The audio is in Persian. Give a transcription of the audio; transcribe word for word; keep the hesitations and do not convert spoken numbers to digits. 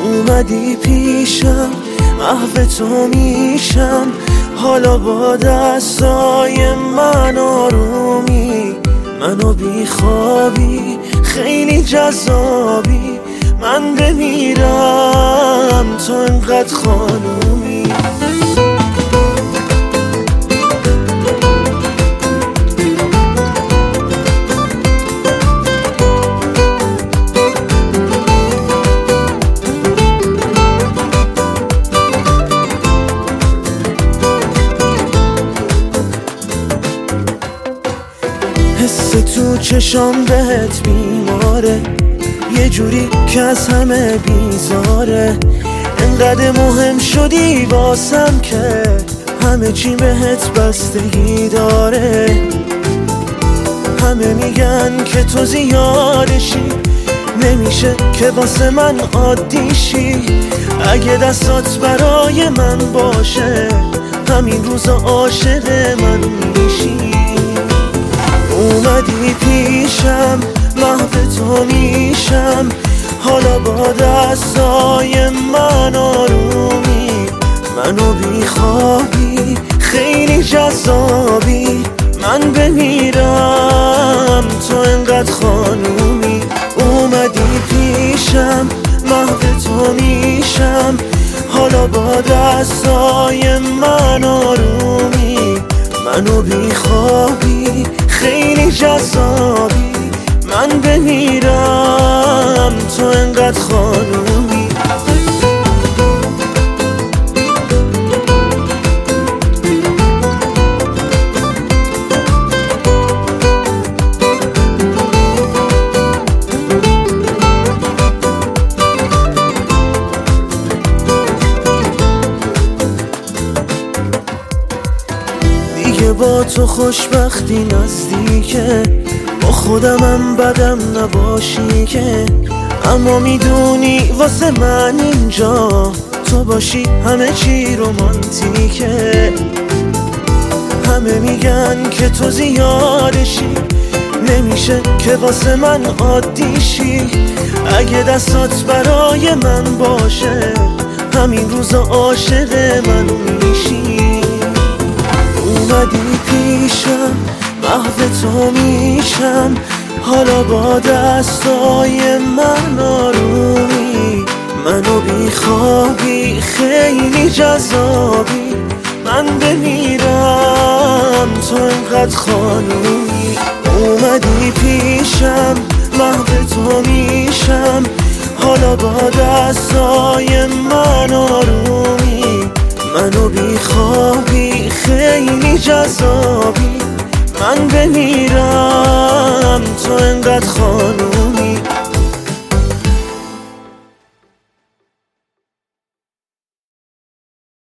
اومدی پیشم، محو تو میشم، حالا با دستای من آرومی، منو بیخوابی خیلی جذابی، من بمیرم تو انقدر خانومی. حس تو چشام بهت بیماره، یه جوری که از همه بیزاره، انقدر مهم شدی واسم که همه چی بهت بستگی داره. همه میگن که تو زیادشی، نمیشه که واسه من عادیشی، اگه دستات برای من باشه همین روزا عاشق من میشی. اومدی پیشم، محو تو میشم، حالا با دستای من آرومی، منو بیخوابی خیلی جذابی، من بمیرم تو انقدر خانومی. اومدی پیشم، محو تو میشم، حالا با دستای من آرومی، منو بیخوابی خیلی جذابی، من بمیرم تو انقدر خانومی. دیگه با تو خوشبختی نزدیکه، با خودمم بدم نباشی که، اما میدونی واسه من اینجا تو باشی همه چی رومانتیکه. همه میگن که تو زیادشی، نمیشه که واسه من عادیشی، اگه دستات برای من باشه همین روزا عاشق من میشی. اومدی پیشم، محو تو میشم، حالا با دستای من آرومی، منو بیخوابی خیلی جذابی، من بمیرم تو انقدر خانومی. اومدی پیشم، محو تو میشم، حالا با دستای من آرومی، منو بیخوابی خیلی جذابی، من بمیرم تو انقدر خانومی.